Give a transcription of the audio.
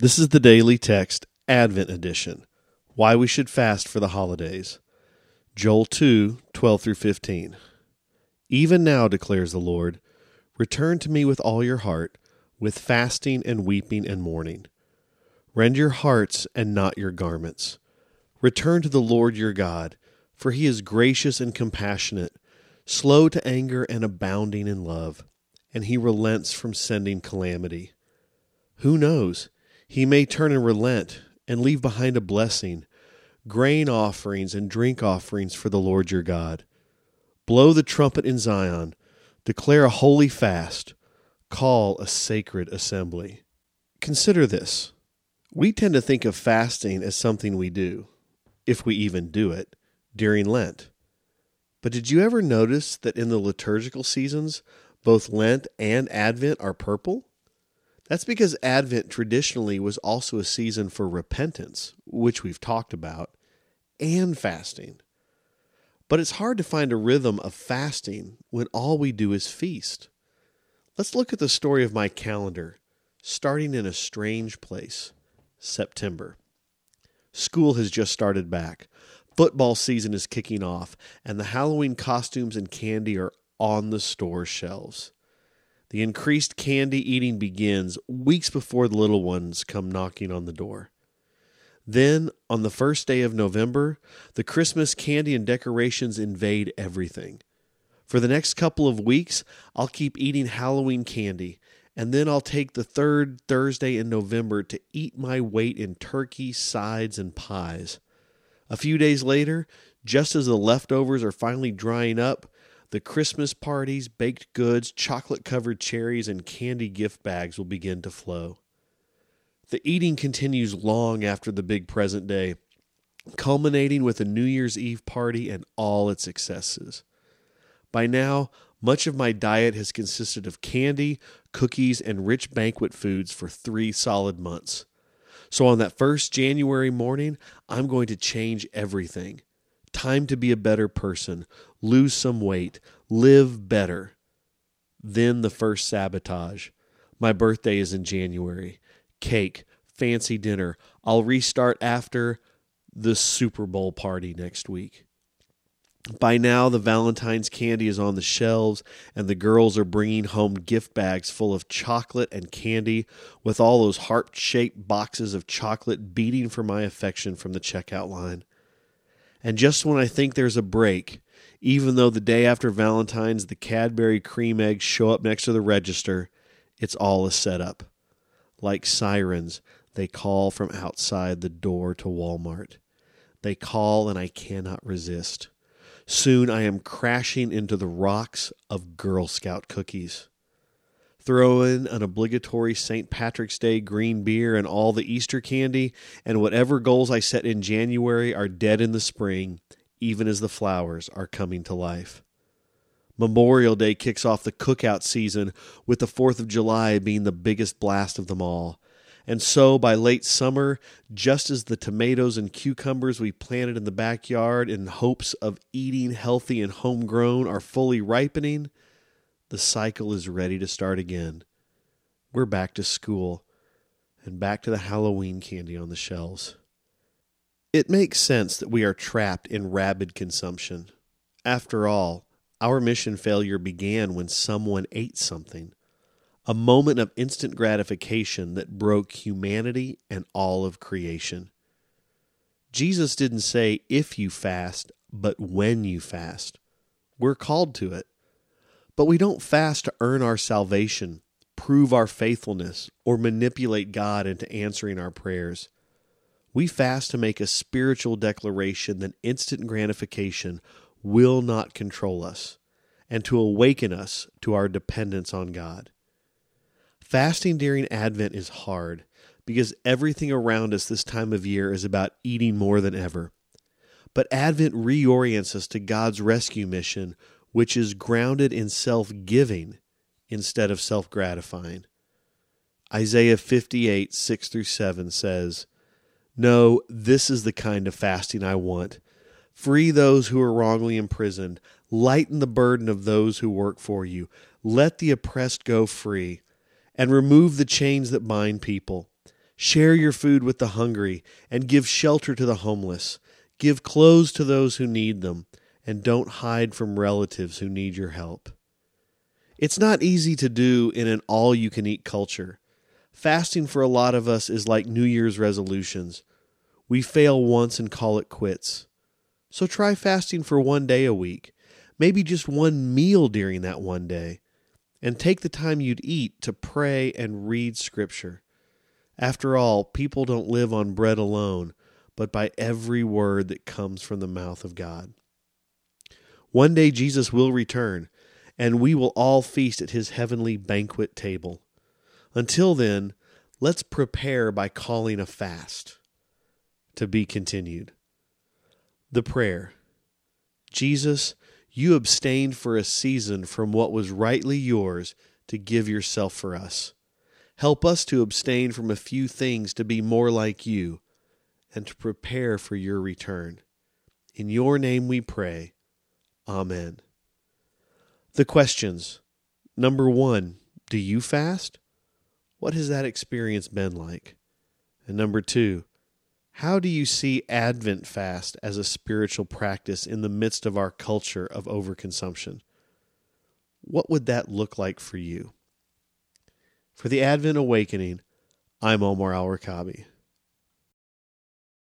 This is the Daily Text, Advent Edition. Why we should fast for the holidays. Joel 2, 12 through 15. Even now, declares the Lord, return to me with all your heart, with fasting and weeping and mourning. Rend your hearts and not your garments. Return to the Lord your God, for he is gracious and compassionate, slow to anger and abounding in love, and he relents from sending calamity. Who knows? He may turn and relent and leave behind a blessing, grain offerings and drink offerings for the Lord your God. Blow the trumpet in Zion, declare a holy fast, call a sacred assembly. Consider this. We tend to think of fasting as something we do, if we even do it, during Lent. But did you ever notice that in the liturgical seasons, both Lent and Advent are purple? That's because Advent traditionally was also a season for repentance, which we've talked about, and fasting. But it's hard to find a rhythm of fasting when all we do is feast. Let's look at the story of my calendar, starting in a strange place, September. School has just started back. Football season is kicking off, and the Halloween costumes and candy are on the store shelves. The increased candy eating begins weeks before the little ones come knocking on the door. Then, on the first day of November, the Christmas candy and decorations invade everything. For the next couple of weeks, I'll keep eating Halloween candy, and then I'll take the third Thursday in November to eat my weight in turkey, sides, and pies. A few days later, just as the leftovers are finally drying up, the Christmas parties, baked goods, chocolate-covered cherries, and candy gift bags will begin to flow. The eating continues long after the big present day, culminating with a New Year's Eve party and all its excesses. By now, much of my diet has consisted of candy, cookies, and rich banquet foods for 3 solid months. So on that first January morning, I'm going to change everything. Time to be a better person, lose some weight, live better. Then the first sabotage. My birthday is in January. Cake, fancy dinner. I'll restart after the Super Bowl party next week. By now, the Valentine's candy is on the shelves, and the girls are bringing home gift bags full of chocolate and candy, with all those heart-shaped boxes of chocolate beating for my affection from the checkout line. And just when I think there's a break, even though the day after Valentine's the Cadbury cream eggs show up next to the register, it's all a setup. Like sirens, they call from outside the door to Walmart. They call and I cannot resist. Soon I am crashing into the rocks of Girl Scout cookies. Throw in an obligatory St. Patrick's Day green beer and all the Easter candy, and whatever goals I set in January are dead in the spring, even as the flowers are coming to life. Memorial Day kicks off the cookout season, with the 4th of July being the biggest blast of them all. And so, by late summer, just as the tomatoes and cucumbers we planted in the backyard in hopes of eating healthy and homegrown are fully ripening, the cycle is ready to start again. We're back to school, and back to the Halloween candy on the shelves. It makes sense that we are trapped in rabid consumption. After all, our mission failure began when someone ate something. A moment of instant gratification that broke humanity and all of creation. Jesus didn't say if you fast, but when you fast. We're called to it. But we don't fast to earn our salvation, prove our faithfulness, or manipulate God into answering our prayers. We fast to make a spiritual declaration that instant gratification will not control us, and to awaken us to our dependence on God. Fasting during Advent is hard because everything around us this time of year is about eating more than ever. But Advent reorients us to God's rescue mission, which is grounded in self-giving instead of self-gratifying. Isaiah 58, 6-7 says, "No, this is the kind of fasting I want. Free those who are wrongly imprisoned. Lighten the burden of those who work for you. Let the oppressed go free. And remove the chains that bind people. Share your food with the hungry and give shelter to the homeless. Give clothes to those who need them, and don't hide from relatives who need your help. It's not easy to do in an all-you-can-eat culture. Fasting for a lot of us is like New Year's resolutions. We fail once and call it quits. So try fasting for 1 day a week, maybe just one meal during that one day, and take the time you'd eat to pray and read Scripture. After all, people don't live on bread alone, but by every word that comes from the mouth of God. One day Jesus will return, and we will all feast at his heavenly banquet table. Until then, let's prepare by calling a fast. To be continued. The prayer. Jesus, you abstained for a season from what was rightly yours to give yourself for us. Help us to abstain from a few things to be more like you and to prepare for your return. In your name we pray. Amen. The questions. Number 1, do you fast? What has that experience been like? And number 2, how do you see Advent fast as a spiritual practice in the midst of our culture of overconsumption? What would that look like for you? For the Advent Awakening, I'm Omar Al-Rakabi.